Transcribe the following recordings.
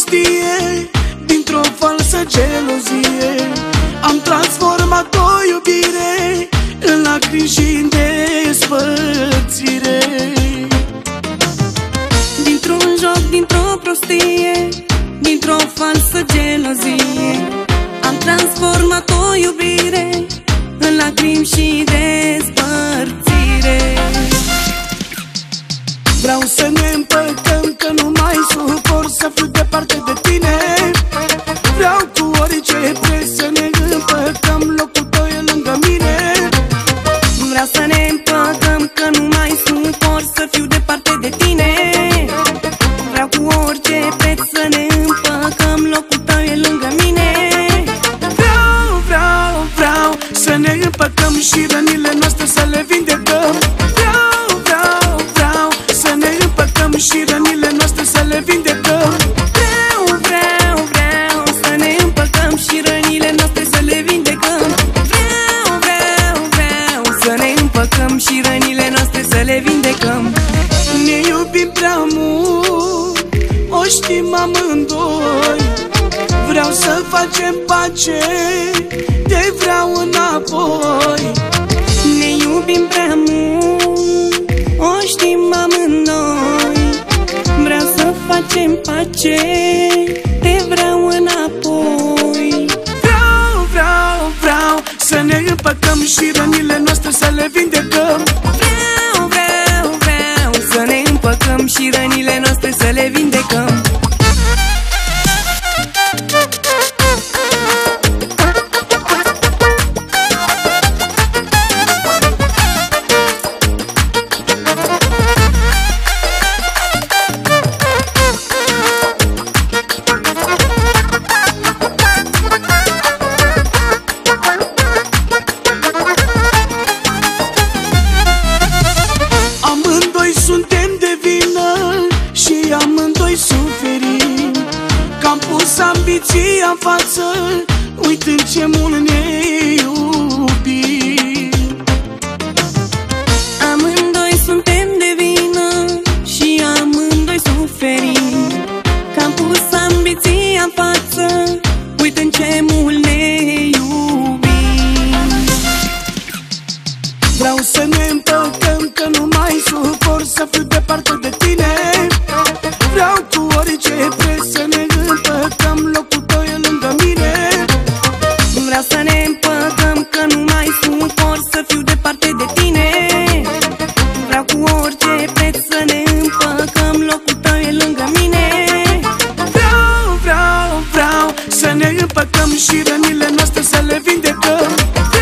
prostie, dintr-o falsă gelozie, am transformat o iubire în lacrimi și în despărțire. Dintr-un joc, dintr-o prostie, dintr-o falsă gelozie, am transformat o iubire în lacrimi și despărțire. Vreau să ne împăcăm, că nu mai suport să fiu departe de tine. Vreau cu orice preț să ne împăcăm, locul tău e lângă mine. Vreau să ne împăcăm, că nu mai suport să fiu departe de tine. Vreau cu orice preț să ne împăcăm, locul tău e lângă mine. Vreau să ne împăcăm și rănile noastre să le vindecăm. Vreau să ne împăcăm și rănile noastre să le vindecăm. Vreau să ne împăcăm și rănile noastre să le vindecăm. Vreau să ne împăcăm și rănile noastre să le vindecăm. Ne iubim prea mult, o știm amândoi. Vreau să facem pace, te vreau înapoi. Ne iubim prea mult, o știm amândoi. Vreau să facem pace, te vreau înapoi. Vreau să ne împăcăm și rănile noastre să le vindecăm. Vreau să ne împăcăm și rănile noastre să le vindecăm. Suntem de vină și amândoi suferim, că am pus ambiția în față, uitând ce mult ne iubim. Amândoi suntem de vină și amândoi suferim, că am pus ambiția în față, uitând ce mult ne iubim. Vreau să ne împăcăm, că nu mai suport să fiu departe de tine. Vreau cu orice preț să ne împăcăm, locul tău e lângă mine. Vreau să ne împăcăm, că nu mai suport să fiu departe de tine. Vreau cu orice preț să ne împăcăm, locul tău e lângă mine. Vreau să ne împăcăm și rănile noastre să le vindecăm.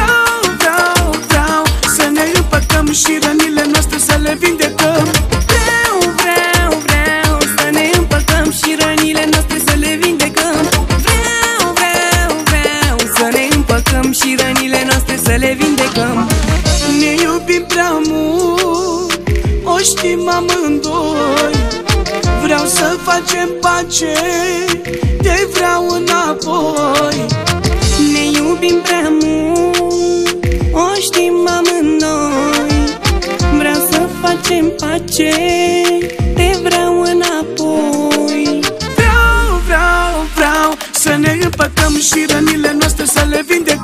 Vreau să ne împăcăm și rănile noastre să le vindecăm. Vreau să ne împăcăm și rănile noastre să le vindecăm. Vreau să ne împăcăm și rănile noastre să le vindecăm. Ne iubim prea mult, o știm amândoi. Vreau să facem pace, te vreau înapoi. Ne iubim prea mult, o știm amândoi. Vreau să facem pace, te vreau înapoi. Vreau să ne împăcăm și rănile noastre să le vindecăm.